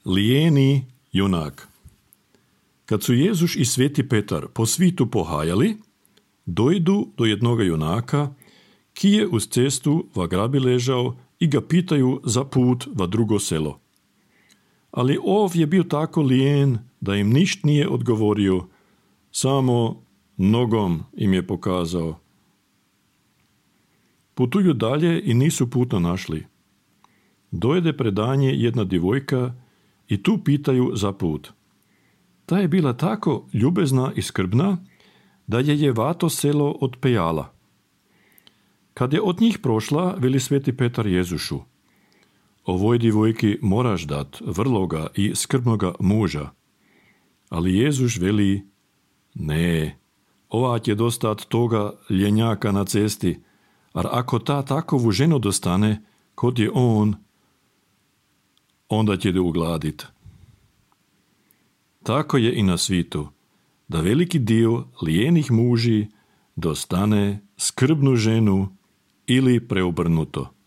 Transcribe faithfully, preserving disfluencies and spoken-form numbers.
Lijeni junak. Kad su Jezuš i sveti Petar po svitu pohajali, dojdu do jednoga junaka, ki je uz cestu va grabi ležao i ga pitaju za put va drugo selo. Ali ov je bio tako lijen da im ništ nije odgovorio, samo nogom im je pokazao. Putuju dalje i nisu puta našli. Dojde predanje jedna djevojka i tu pitaju za put. Ta je bila tako ljubezna i skrbna, da je je vato selo odpejala. Kad je od njih prošla, veli sveti Petar Jezušu, ovoj djevojki moraš dat vrloga i skrbnoga muža. Ali Jezuš veli, ne, ova će dostat toga ljenjaka na cesti, ar ako ta takovu ženu dostane, kod je on, onda će da ugladit. Tako je i na svitu, da veliki dio lijenih muži dostane skrbnu ženu ili preobrnuto.